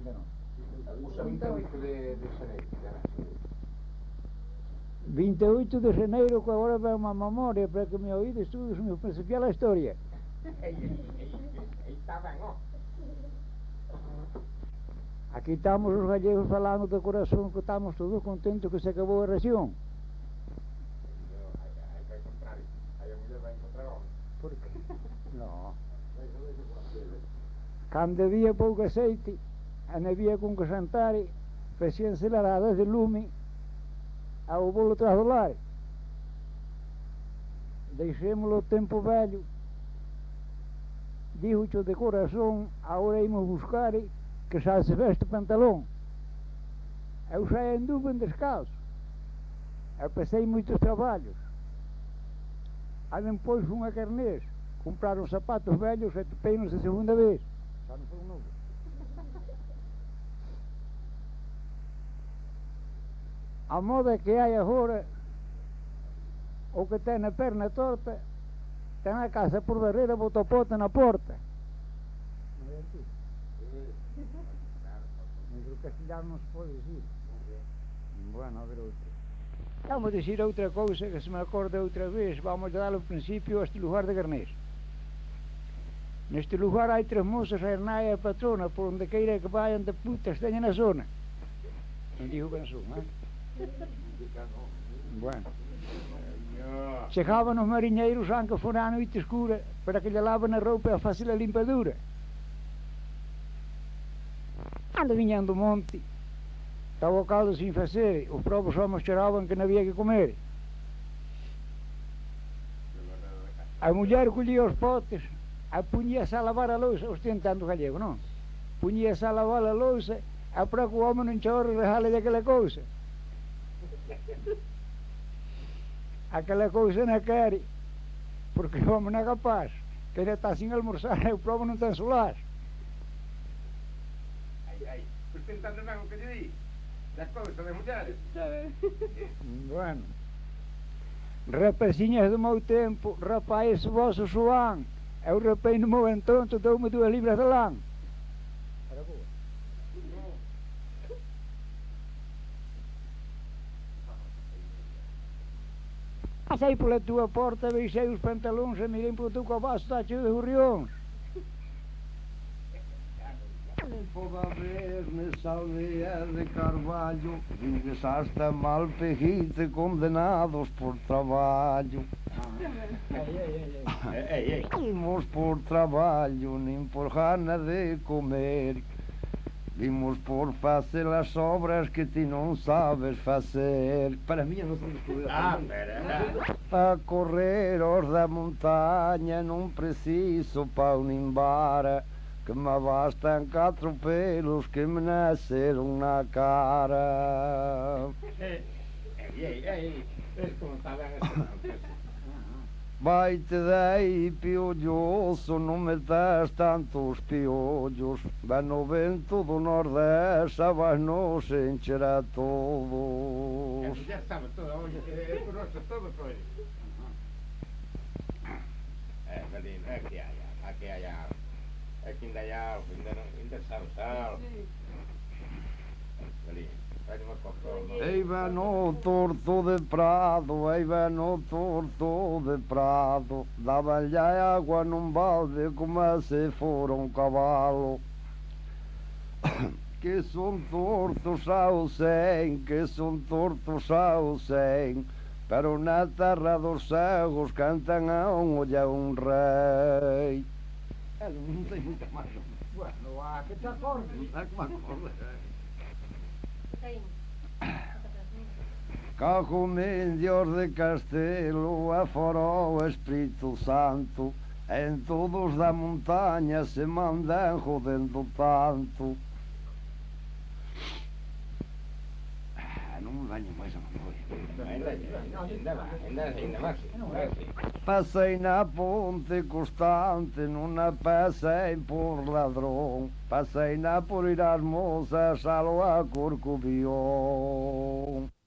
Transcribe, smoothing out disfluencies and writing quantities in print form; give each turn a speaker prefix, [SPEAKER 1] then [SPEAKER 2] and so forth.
[SPEAKER 1] Usa 28 de xaneiro, já nasce.
[SPEAKER 2] 28 de janeiro, que agora vai uma memória para que me oídes todos me principiar a história.
[SPEAKER 1] Aí está bem, ó.
[SPEAKER 2] Aqui estamos os gallegos falando de coração, que estamos todos contentes que se acabou a ração.
[SPEAKER 1] Aí vai encontrar, aí a mulher vai encontrar homem.
[SPEAKER 2] Por quê? Não. Quando havia pouco aceite, não havia com que jantar, faziam aceleradas de lume ao bolo atrás do lar. Deixemos-lo o tempo velho. Digo-te de coração, agora íamos buscar que já se veste pantalão. Eu já anduve descalço. Eu passei muitos trabalhos. Aí depois fui a Carnês, compraram sapatos velhos e topei-nos a segunda vez. Já não foram novos. A moda que há agora, o que tem a perna torta, tem a casa por barreira, bota a pota na porta. Não é assim? Mas o castelhano não se pode dizer. Bueno, a ver outra. Vamos dizer outra coisa que se me acorda outra vez. Vamos dar o princípio a este lugar de Garnês. Neste lugar há 3 moças, a Herná e a patrona, por onde queira que vayan de putas tenham na zona. Não digo que não sou, não é? Bueno. Chegavam os marinheiros, aunque fora à noite escura, para que lhe lavem a roupa e a fácil a limpadura. Quando vinham do monte, estava o caldo sem fazer, os próprios homens choravam que não havia que comer. A mulher colhia os potes, punha-se a lavar a louça, ostentando o gallego, não? Punha-se a lavar a louça, para que o homem não chorre e rale daquela coisa. Aquela coisa não quer, porque o homem não é capaz, que ele está sem almoçar, o próprio não tem solar.
[SPEAKER 1] Ai, sustentando mesmo o que lhe digo, das coisas das mulheres.
[SPEAKER 2] Bueno, rapazinhas do meu tempo, rapaz vosso suan, eu rapei no meu entonto, dou-me 2 libras de lã. Era boa. Passei pela tua porta, beijei os pantalões e mirei pelo teu cabaço, está cheio de gorriões.
[SPEAKER 3] Toda vez nessa aldeia de Carvalho, ingresaste a mal perrite condenados por trabalho. Vimos por trabalho, nem por gana de comer. Vimos por fazer as obras que ti não sabes fazer.
[SPEAKER 1] Para mim, eu não sei estudar.
[SPEAKER 3] Para correr os da montanha, não preciso pau nem vara, que me bastam 4 pelos que me nasceram na cara.
[SPEAKER 1] Como está bem.
[SPEAKER 3] Vai-te daí, piolhoso, não metas tantos piolhos. Vai no vento do Nordeste, vai-nos encher a todos.
[SPEAKER 1] Já sabe tudo, hoje, conosco todo foi. Valino, aqui ainda há, ainda sabe, Valino.
[SPEAKER 3] Ei, vai no torto de prado, ei, vai no torto de prado, dava-lhe água num balde como se for um cavalo. Que são tortos ao 100, que são tortos ao 100, pero na terra dos cegos cantam a olha um rei.
[SPEAKER 1] Não tem muita mais. Bueno, há que te acorde. Há que me acorde.
[SPEAKER 3] Carro-Índios de Castelo, afora o Espírito Santo, em todos da montanha se mandam rodendo tanto.
[SPEAKER 1] Não me venham mais a memória. Ainda vai.
[SPEAKER 3] Passei na ponte constante, não passei por ladrão. Passei na por ir às moças, salo a Corcovião.